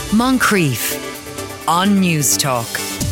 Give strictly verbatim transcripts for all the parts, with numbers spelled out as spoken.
Moncrief on News Talk.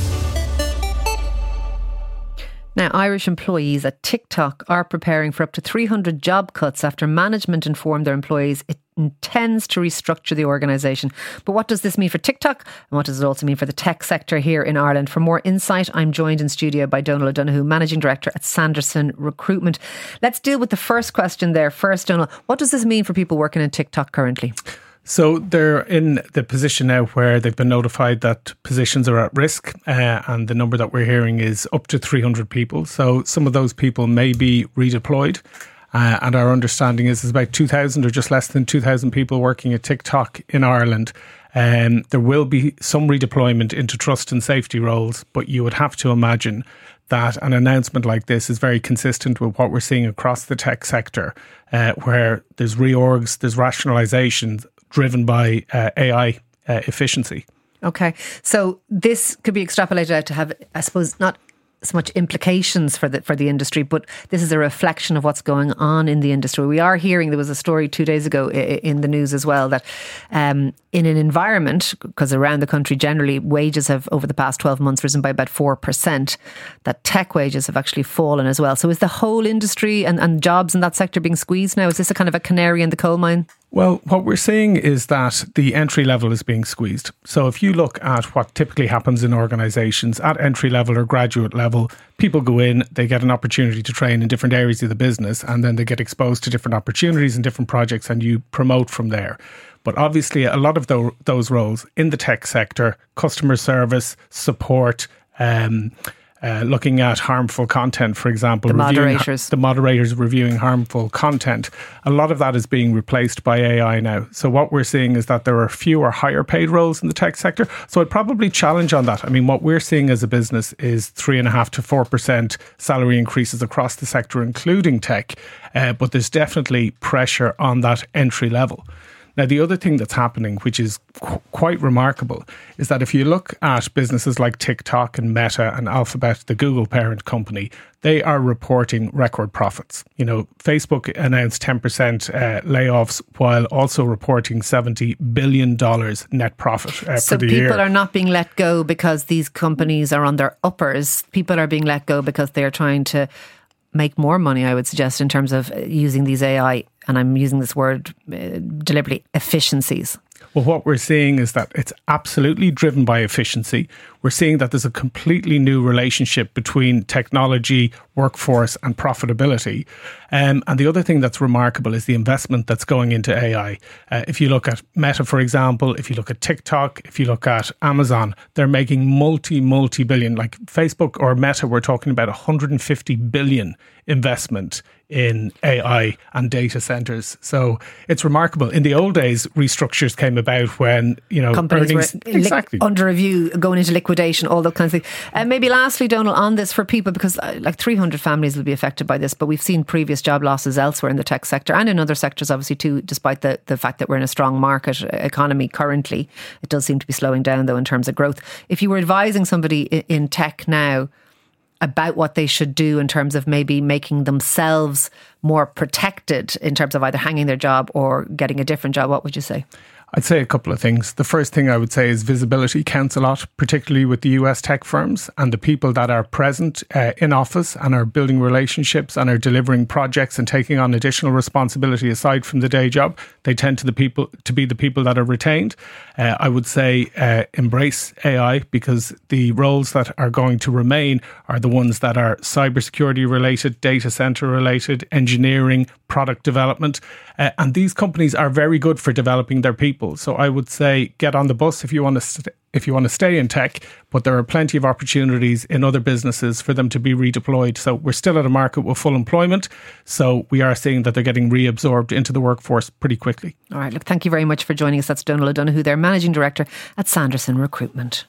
Now, Irish employees at TikTok are preparing for up to three hundred job cuts after management informed their employees it intends to restructure the organisation. But what does this mean for TikTok? And what does it also mean for the tech sector here in Ireland? For more insight, I'm joined in studio by Donal O'Donoghue, Managing Director at Sanderson Recruitment. Let's deal with the first question there first, Donal. What does this mean for people working in TikTok currently? So they're in the position now where they've been notified that positions are at risk, uh, and the number that we're hearing is up to three hundred people. So some of those people may be redeployed, uh, and our understanding is there's about two thousand or just less than two thousand people working at TikTok in Ireland. Um, there will be some redeployment into trust and safety roles, but you would have to imagine that an announcement like this is very consistent with what we're seeing across the tech sector, uh, where there's reorgs, there's rationalisations driven by uh, A I uh, efficiency. Okay, so this could be extrapolated out to have, I suppose, not so much implications for the for the industry, but this is a reflection of what's going on in the industry. We are hearing, there was a story two days ago in the news as well, that um, in an environment, because around the country generally wages have over the past twelve months risen by about four percent, that tech wages have actually fallen as well. So is the whole industry and, and jobs in that sector being squeezed now? Is this a kind of a canary in the coal mine? Well, what we're seeing is that the entry level is being squeezed. So if you look at what typically happens in organisations at entry level or graduate level, people go in, they get an opportunity to train in different areas of the business, and then they get exposed to different opportunities and different projects, and you promote from there. But obviously, a lot of the, those roles in the tech sector, customer service, support, um, Uh, looking at harmful content, for example, the reviewing, moderators, the moderators reviewing harmful content. A lot of that is being replaced by A I now. So what we're seeing is that there are fewer higher paid roles in the tech sector. So I'd probably challenge on that. I mean, what we're seeing as a business is three and a half to four percent salary increases across the sector, including tech. Uh, but there's definitely pressure on that entry level. Now, the other thing that's happening, which is qu- quite remarkable, is that if you look at businesses like TikTok and Meta and Alphabet, the Google parent company, they are reporting record profits. You know, Facebook announced ten percent uh, layoffs while also reporting seventy billion dollars net profit uh, so for the year. So people are not being let go because these companies are on their uppers. People are being let go because they're trying to make more money, I would suggest, in terms of using these A I, and I'm using this word uh, deliberately, efficiencies. Well, what we're seeing is that it's absolutely driven by efficiency. We're seeing that there's a completely new relationship between technology, workforce and profitability. Um, and the other thing that's remarkable is the investment that's going into A I. Uh, if you look at Meta, for example, if you look at TikTok, if you look at Amazon, they're making multi, multi-billion, like Facebook or Meta, we're talking about one hundred fifty billion investment in A I and data centres. So it's remarkable. In the old days, restructures came about when, you know, companies earnings, were exactly. li- under review, going into liquidation, all those kinds of things. And uh, maybe lastly, Donal, on this for people, because uh, like three hundred families will be affected by this, but we've seen previous job losses elsewhere in the tech sector and in other sectors, obviously, too, despite the, the fact that we're in a strong market economy currently. It does seem to be slowing down, though, in terms of growth. If you were advising somebody in, in tech now about what they should do in terms of maybe making themselves more protected in terms of either hanging their job or getting a different job, what would you say? I'd say a couple of things. The first thing I would say is visibility counts a lot, particularly with the U S tech firms and the people that are present uh, in office and are building relationships and are delivering projects and taking on additional responsibility aside from the day job. They tend to the people to be the people that are retained. Uh, I would say uh, embrace A I, because the roles that are going to remain are the ones that are cybersecurity related, data center related, engineering, product development. Uh, and these companies are very good for developing their people. So I would say get on the bus if you want to st- if you want to stay in tech, but there are plenty of opportunities in other businesses for them to be redeployed. So we're still at a market with full employment. So we are seeing that they're getting reabsorbed into the workforce pretty quickly. All right. Look, thank you very much for joining us. That's Donal O'Donoghue, their Managing Director at Sanderson Recruitment.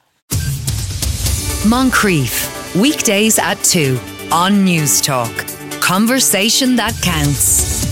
Moncrief, weekdays at two on News Talk. Conversation that counts.